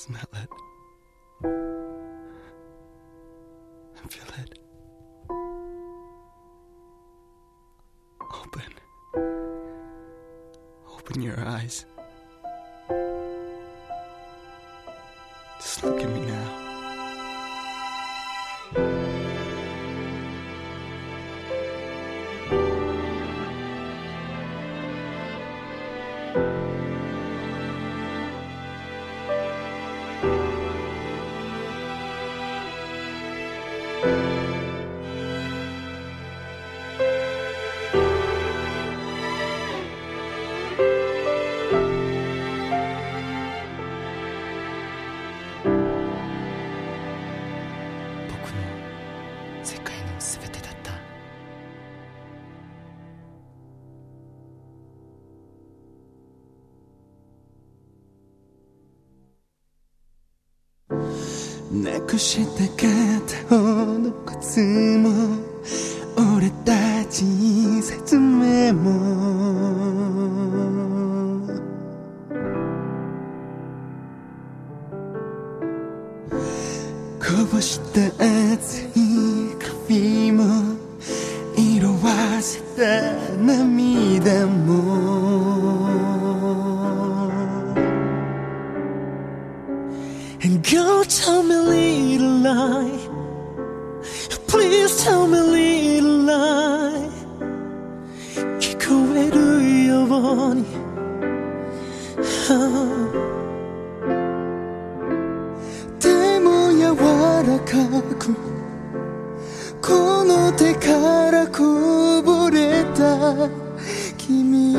Smell it. And feel it. Open your eyes. Just look at me now. なくした片方の靴も俺たちに説明もこぼした熱いコーヒーも色あせた涙もAnd girl, tell me a little lie. Please tell me a little lie. 聞こえるように、でも柔らかくこの手からこぼれた君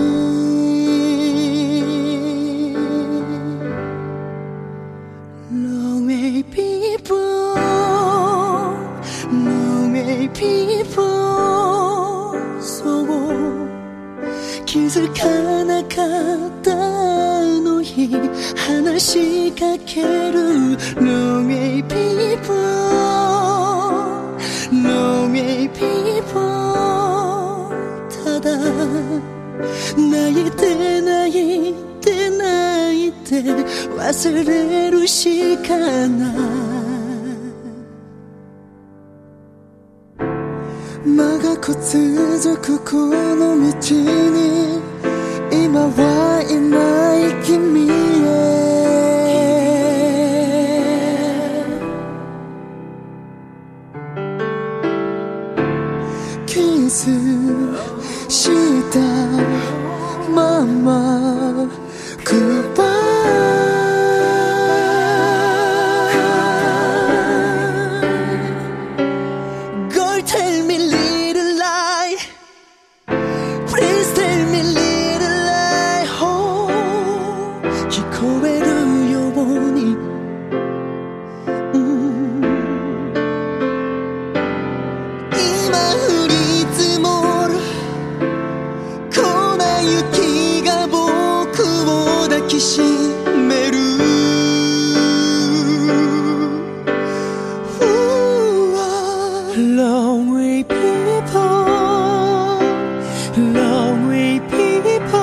そう気づかなかったあの日話しかける Lonely people Lonely people ただ泣いて泣いて泣いて忘れるしかない長く続くこの道に今はいない君へキスしたままGoodbyeしめる Lonely people Lonely people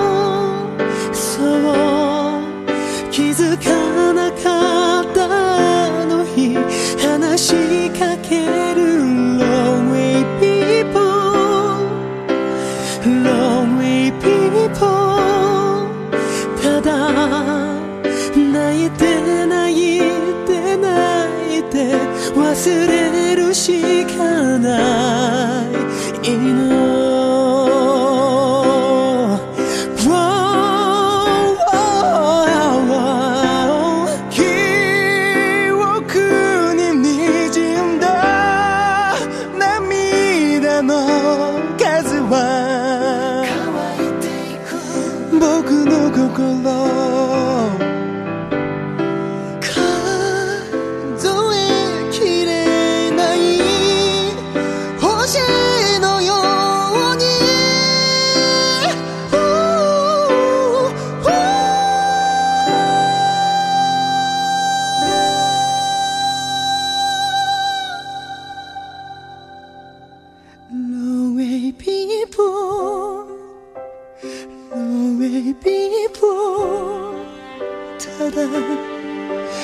そう気づかなかったあの日話しかける Lonely people Lonely peopleただ泣いて泣いて泣いて忘れるしかないの記憶に滲んだ涙の数は僕の心数えきれない星のように Lonely people Lonely people ただ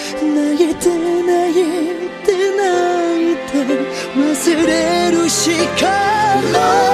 しかない